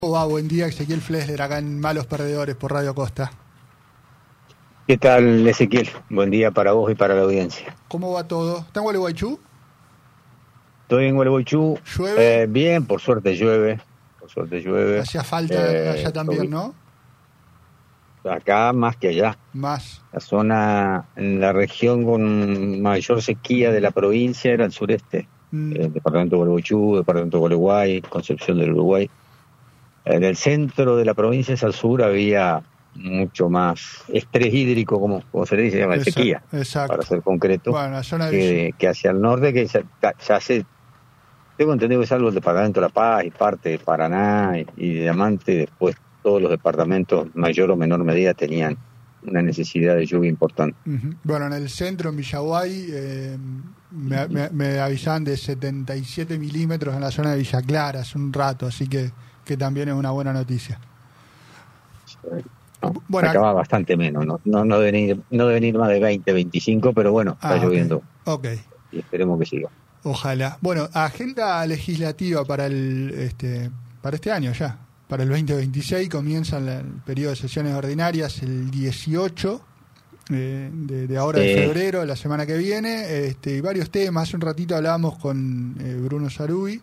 ¿Cómo va? Buen día, Ezequiel Flesler, acá en Malos Perdedores por Radio Costa. ¿Qué tal, Ezequiel? Buen día para vos y para la audiencia. ¿Cómo va todo? ¿Está en Gualeguaychú? Estoy en Gualeguaychú. ¿Llueve? Bien, por suerte llueve. Hacía falta allá también, ¿no? Acá más que allá. Más. La zona, en la región con mayor sequía de la provincia era el sureste. Departamento de Gualeguaychú, departamento de Gualeguay, Concepción del Uruguay. En el centro de la provincia, hacia el sur, había mucho más estrés hídrico, como se le dice, se llama sequía, para ser concreto, bueno, la zona que hacia el norte, que ya se... Tengo entendido que salvo el departamento de La Paz y parte de Paraná y de Diamante, después todos los departamentos, mayor o menor medida, tenían una necesidad de lluvia importante. Bueno, en el centro, en Villaguay, me avisaban de 77 milímetros en la zona de Villa Clara hace un rato, así que también es una buena noticia. Bueno, acaba bastante menos, no debe venir más de 20, 25, pero bueno, está lloviendo. Okay. Y esperemos que siga. Ojalá. Bueno, agenda legislativa para este año ya. Para el 2026 comienza el periodo de sesiones ordinarias el 18 de ahora de febrero, la semana que viene. Y varios temas. Hace un ratito hablábamos con Bruno Sarubi.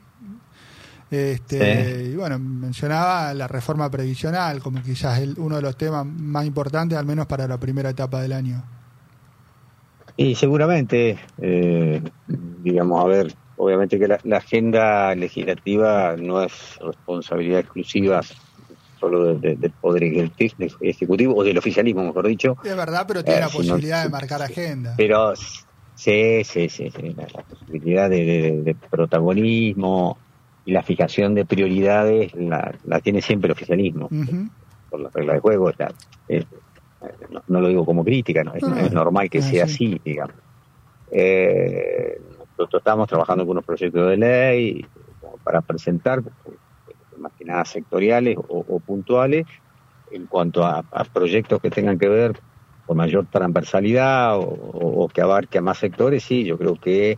Y bueno, mencionaba la reforma previsional como quizás uno de los temas más importantes, al menos para la primera etapa del año. Y seguramente, digamos, a ver, obviamente que la agenda legislativa no es responsabilidad exclusiva solo del Poder Ejecutivo, o del oficialismo, mejor dicho. Es verdad, pero tiene la posibilidad de marcar agenda. Pero sí, la posibilidad de protagonismo y la fijación de prioridades la tiene siempre el oficialismo. Por la regla de juego, no lo digo como crítica, no es normal que sea así, digamos. Nosotros estamos trabajando con unos proyectos de ley para presentar, más que nada sectoriales o puntuales, en cuanto a proyectos que tengan que ver con mayor transversalidad o que abarque a más sectores. Sí, yo creo que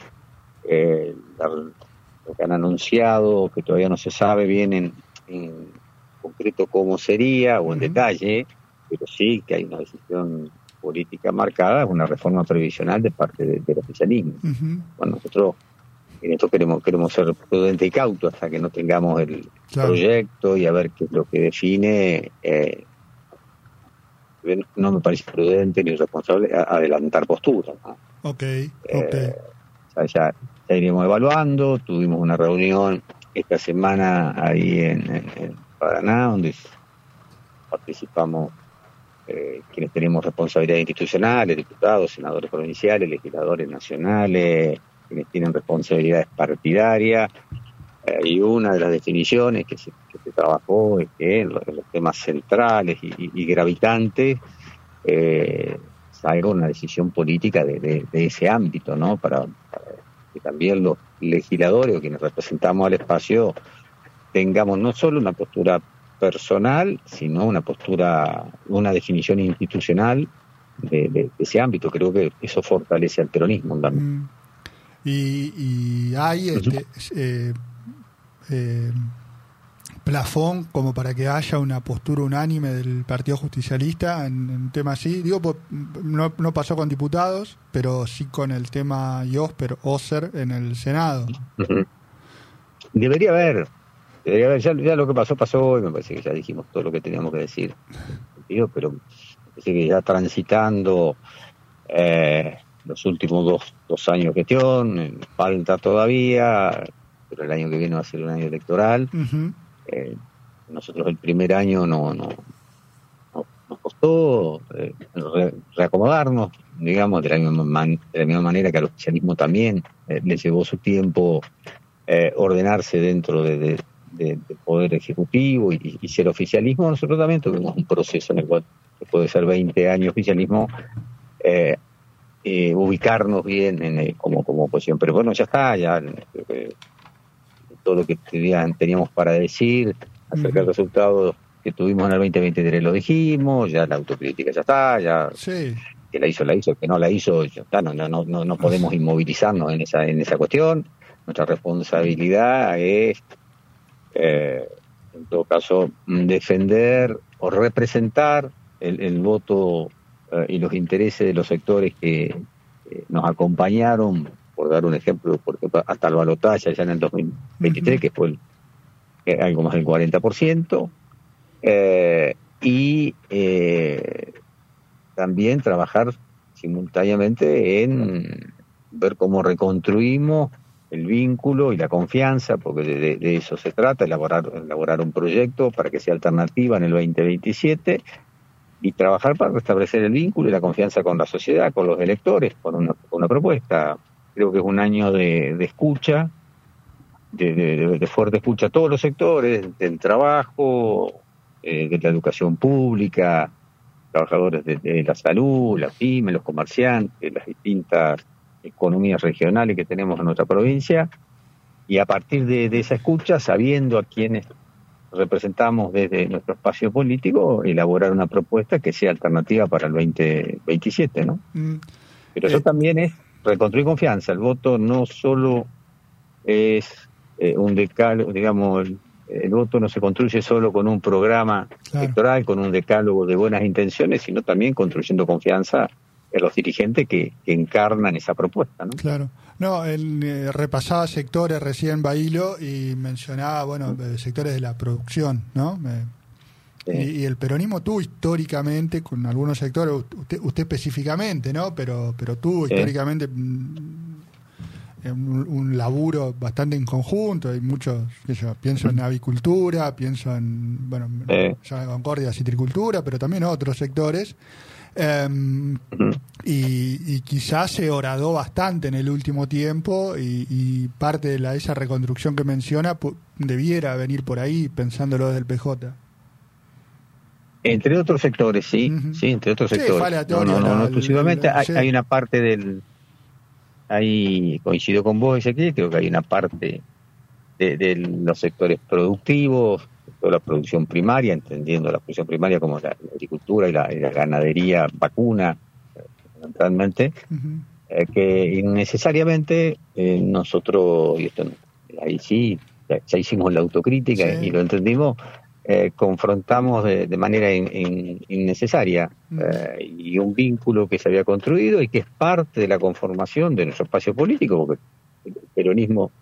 lo que han anunciado, que todavía no se sabe bien en concreto cómo sería o en detalle, pero sí que hay una decisión política marcada, una reforma previsional de parte del oficialismo. Bueno, nosotros en esto queremos ser prudentes y cautos hasta que no tengamos el proyecto y a ver qué es lo que define. No me parece prudente ni responsable adelantar posturas, ¿no? Ya iremos evaluando. Tuvimos una reunión esta semana ahí en Paraná, donde participamos quienes tenemos responsabilidades institucionales, diputados, senadores provinciales, legisladores nacionales, quienes tienen responsabilidades partidarias, y una de las definiciones que se trabajó es que en los temas centrales y gravitantes salga una decisión política de ese ámbito, ¿no? Para que también los legisladores o quienes representamos al espacio tengamos no solo una postura personal, sino una definición institucional de ese ámbito. Creo que eso fortalece al peronismo también. Y hay plafón como para que haya una postura unánime del Partido Justicialista en un tema así. Digo, no pasó con diputados, pero sí con el tema Oser en el Senado. Debería haber, ya lo que pasó, y me parece que ya dijimos todo lo que teníamos que decir, pero me parece que ya transitando los últimos dos años de gestión, falta todavía, pero el año que viene va a ser un año electoral. Nosotros el primer año nos costó reacomodarnos, digamos, de la misma manera que al oficialismo también le llevó su tiempo ordenarse dentro del Poder Ejecutivo y ser oficialismo. Nosotros también tuvimos un proceso en el cual, después de ser 20 años oficialismo, ubicarnos bien como oposición. Pero bueno, ya está, todo lo que teníamos para decir acerca del resultado que tuvimos en el 2023 lo dijimos, ya la autocrítica ya está, que la hizo, que no la hizo, ya está, no podemos inmovilizarnos en esa cuestión. Nuestra responsabilidad es en todo caso, defender o representar el voto y los intereses de los sectores que nos acompañaron, por dar un ejemplo, porque hasta el balotaje ya en el 2023, que fue algo más del 40%, y también trabajar simultáneamente en ver cómo reconstruimos el vínculo y la confianza, porque de eso se trata, elaborar un proyecto para que sea alternativa en el 2027 y trabajar para restablecer el vínculo y la confianza con la sociedad, con los electores, con una propuesta. Creo que es un año de escucha, de fuerte escucha a todos los sectores, del trabajo, de la educación pública, trabajadores de la salud, la pyme, los comerciantes, las distintas economías regionales que tenemos en nuestra provincia, y a partir de esa escucha, sabiendo a quienes representamos desde nuestro espacio político, elaborar una propuesta que sea alternativa para el 2027, ¿no? Pero eso también es reconstruir confianza. El voto no solo es un decálogo, digamos, el voto no se construye solo con un programa electoral, con un decálogo de buenas intenciones, sino también construyendo confianza en los dirigentes que encarnan esa propuesta, ¿no? Claro. No, él repasaba sectores recién, Bailo, y mencionaba, bueno, sectores de la producción, ¿no? Y el peronismo tuvo históricamente, con algunos sectores, usted específicamente, ¿no? Pero tuvo históricamente un laburo bastante en conjunto. Hay muchos, yo pienso en avicultura, pienso en, bueno, Concordia, citricultura, pero también otros sectores. Y quizás se horadó bastante en el último tiempo y parte de esa reconstrucción que menciona debiera venir por ahí, pensándolo desde el PJ. Entre otros sectores, sí, entre otros sectores. No exclusivamente. Hay una parte ahí coincido con vos, Ezequiel, creo que hay una parte de los sectores productivos, toda la producción primaria, entendiendo la producción primaria como la agricultura y la ganadería vacuna, fundamentalmente, que innecesariamente nosotros, y esto ahí sí, ya hicimos la autocrítica y lo entendimos, confrontamos de manera innecesaria y un vínculo que se había construido y que es parte de la conformación de nuestro espacio político, porque el peronismo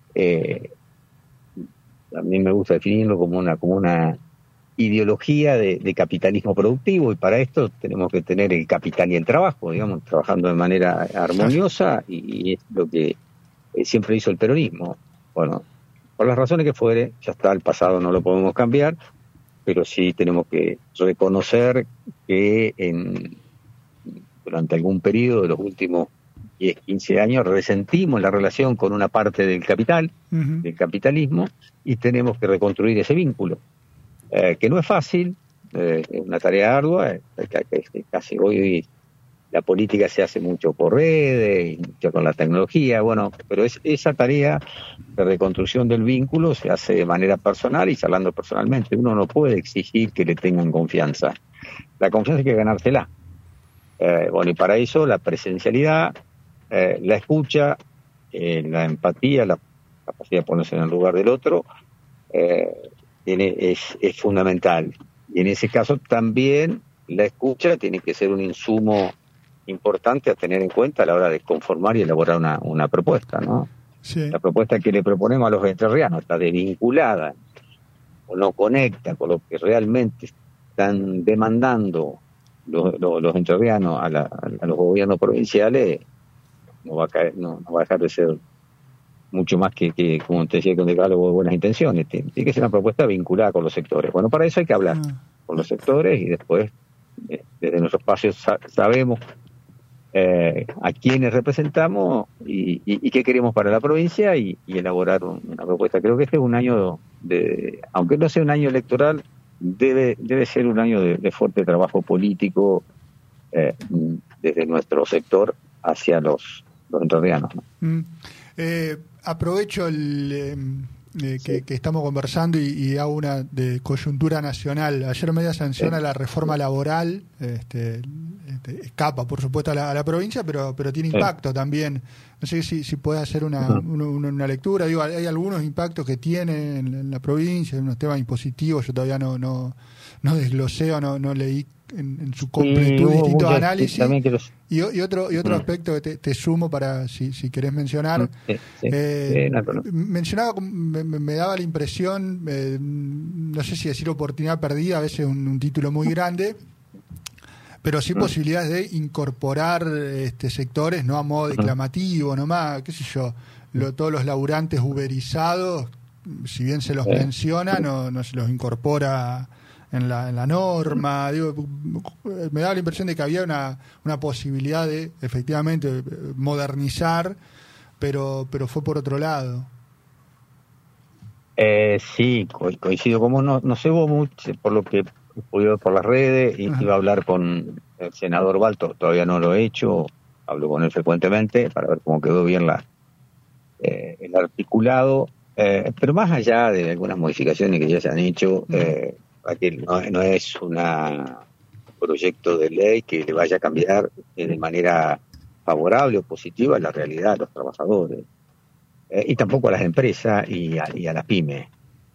a mí me gusta definirlo como una ideología de capitalismo productivo, y para esto tenemos que tener el capital y el trabajo, digamos, trabajando de manera armoniosa, y es lo que siempre hizo el peronismo. Bueno, por las razones que fuere, ya está, el pasado no lo podemos cambiar, pero sí tenemos que reconocer que durante algún periodo de los últimos 10, 15 años resentimos la relación con una parte del capital, del capitalismo, y tenemos que reconstruir ese vínculo, que no es fácil, es una tarea ardua, casi hoy la política se hace mucho por redes y mucho con la tecnología, bueno, pero esa tarea de reconstrucción del vínculo se hace de manera personal y charlando personalmente. Uno no puede exigir que le tengan confianza. La confianza hay que ganársela. Bueno, y para eso la presencialidad, la escucha, la empatía, la capacidad de ponerse en el lugar del otro, es fundamental. Y en ese caso también la escucha tiene que ser un insumo importante a tener en cuenta a la hora de conformar y elaborar una propuesta, ¿no? Sí. La propuesta que le proponemos a los entrerrianos está desvinculada o no conecta con lo que realmente están demandando los entrerrianos a los gobiernos provinciales, no va a dejar de ser mucho más que como te decía, con decálogo de buenas intenciones. Tiene que ser una propuesta vinculada con los sectores. Bueno, para eso hay que hablar con los sectores, y después desde nuestros espacios sabemos a quiénes representamos y qué queremos para la provincia, y elaborar una propuesta. Creo que este es un año aunque no sea un año electoral, debe ser un año de fuerte trabajo político desde nuestro sector hacia los entrerrianos, ¿no? Aprovecho que estamos conversando y hago una de coyuntura nacional. Ayer media sanciona la reforma laboral, escapa por supuesto a la provincia, pero tiene impacto también No sé si puedes hacer una lectura. Digo, hay algunos impactos que tiene en la provincia, unos temas impositivos. Yo todavía no desglosé o no leí en su completud distintos análisis. Y otro aspecto que te sumo para si querés mencionar. Mencionaba, me daba la impresión, no sé si decir oportunidad perdida, a veces un título muy grande, pero sí posibilidades de incorporar sectores, no a modo declamativo, nomás, qué sé yo, todos los laburantes uberizados, si bien se los menciona, no se los incorpora en la norma. Digo, me daba la impresión de que había una posibilidad de efectivamente modernizar, pero fue por otro lado. Sí, coincido. Como no sé vos mucho, por lo que he podido ver por las redes, iba a hablar con el senador Balto, todavía no lo he hecho, hablo con él frecuentemente para ver cómo quedó bien el articulado, pero más allá de algunas modificaciones que ya se han hecho, no es un proyecto de ley que le vaya a cambiar de manera favorable o positiva la realidad de los trabajadores, y tampoco a las empresas y a las pymes.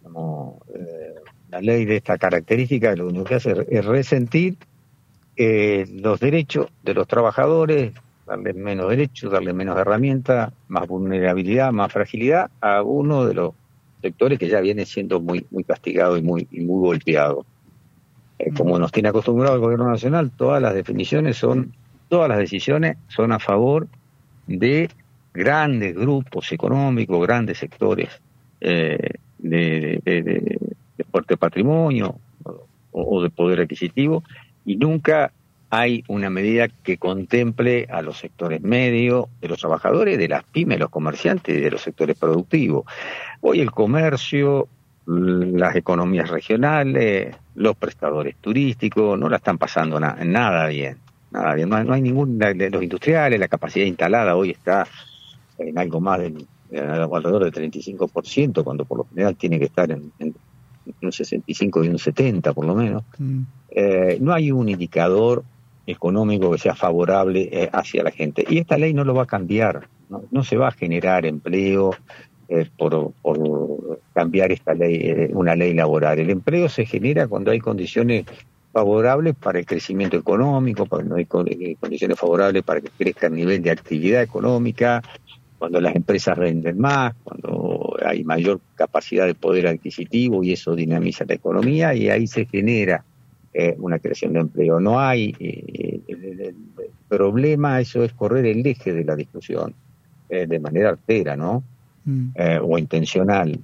La ley de esta característica lo único que hace es resentir los derechos de los trabajadores, darles menos derechos, darles menos herramientas, más vulnerabilidad, más fragilidad a uno de los sectores que ya viene siendo muy castigado y muy golpeado. Como nos tiene acostumbrado el gobierno nacional, todas las decisiones son a favor de grandes grupos económicos, grandes sectores de fuerte patrimonio o de poder adquisitivo, y nunca hay una medida que contemple a los sectores medios, de los trabajadores, de las pymes, los comerciantes y de los sectores productivos. Hoy el comercio, las economías regionales, los prestadores turísticos no la están pasando nada bien. No hay los industriales, la capacidad instalada hoy está en algo más alrededor del 35%, cuando por lo general tiene que estar en un 65 y un 70 por lo menos. No hay un indicador económico que sea favorable hacia la gente, y esta ley no lo va a cambiar. No se va a generar empleo por cambiar esta ley, una ley laboral. El empleo se genera cuando hay condiciones favorables para el crecimiento económico, cuando hay condiciones favorables para que crezca el nivel de actividad económica, cuando las empresas renden más, cuando hay mayor capacidad de poder adquisitivo, y eso dinamiza la economía, y ahí se genera una creación de empleo. No hay el problema, eso es correr el eje de la discusión de manera artera, ¿no? O intencional.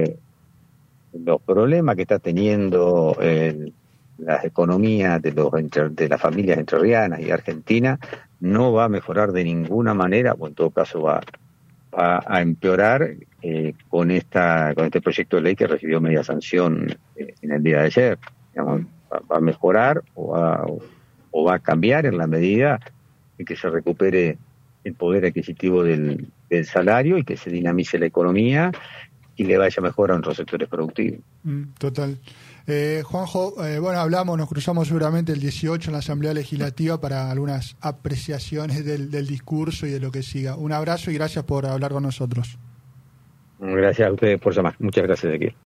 Los problemas que está teniendo las economías de las familias entrerrianas y argentinas no va a mejorar de ninguna manera, o en todo caso va a empeorar con este proyecto de ley que recibió media sanción en el día de ayer. Digamos, va a mejorar o va a cambiar en la medida en que se recupere el poder adquisitivo del salario y que se dinamice la economía y le vaya mejor a nuestros sectores productivos. Total. Juanjo, nos cruzamos seguramente el 18 en la Asamblea Legislativa para algunas apreciaciones del discurso y de lo que siga. Un abrazo y gracias por hablar con nosotros. Gracias a ustedes por llamar. Muchas gracias, Ezequiel.